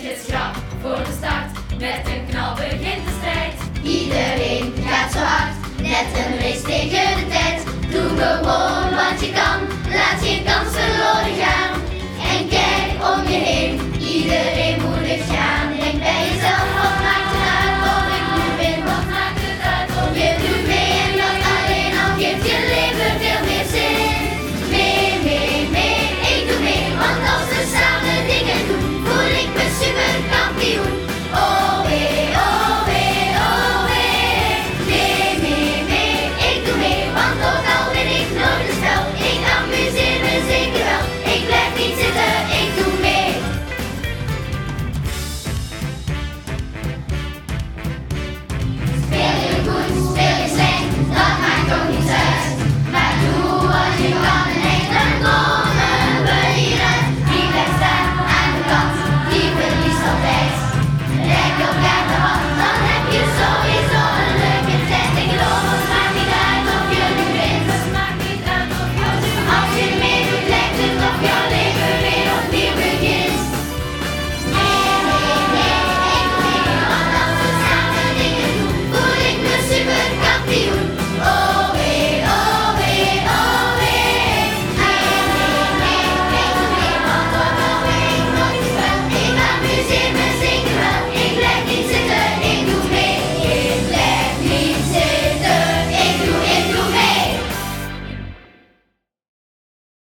het schrap voor de start. Met een knal begint de strijd. Iedereen gaat zo hard, net een race tegen de tijd. Doe gewoon wat je kan,